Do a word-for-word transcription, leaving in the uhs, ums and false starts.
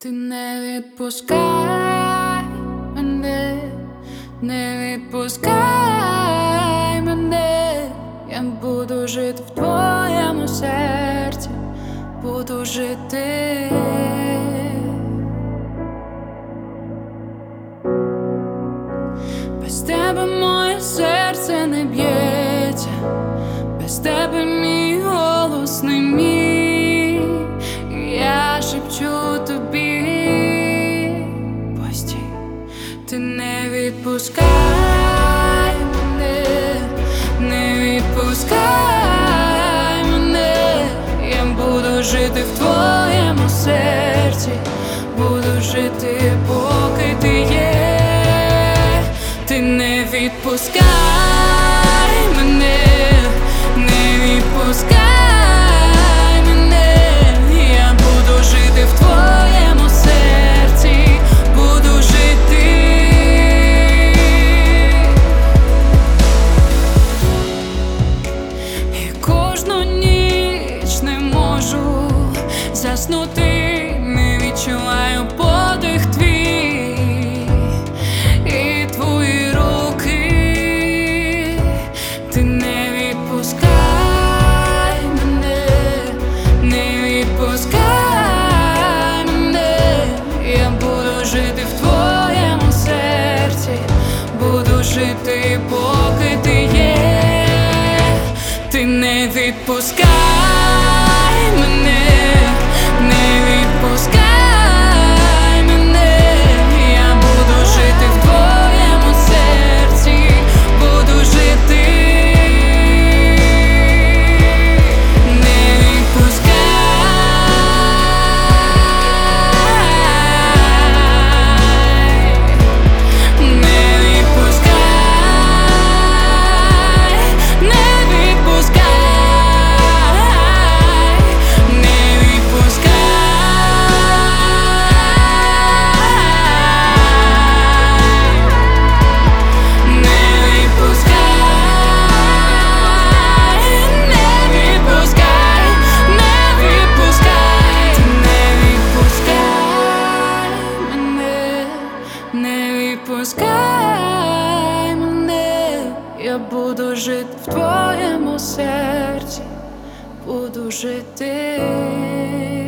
Ти не відпускай мене, не відпускай мене, я буду жити в твоєму серці, буду жити. Без тебе моє серце не б'ється, без тебе мій голос не мій. Я шепчу тобі, постій, ти не відпускай мене, не відпускай мене, я буду жити в твоєму серці, буду жити, поки ти є. Ти не відпускай мене, не відпускай мене, я буду жити в твоєму серці, буду жити. І кожну ніч не можу заснути, не відчуваю подих твій і твої руки. Ти не відпускай мене, не відпускай мене, я буду жити в твоєму серці, буду жити, поки ти є. Ти не відпускай мене, не відпускай мене, я буду жити в твоєму серці, буду жити. Не відпускай, не відпускай, не відпускай, не відпускай мене, я буду жити в твоєму серці, буду жити.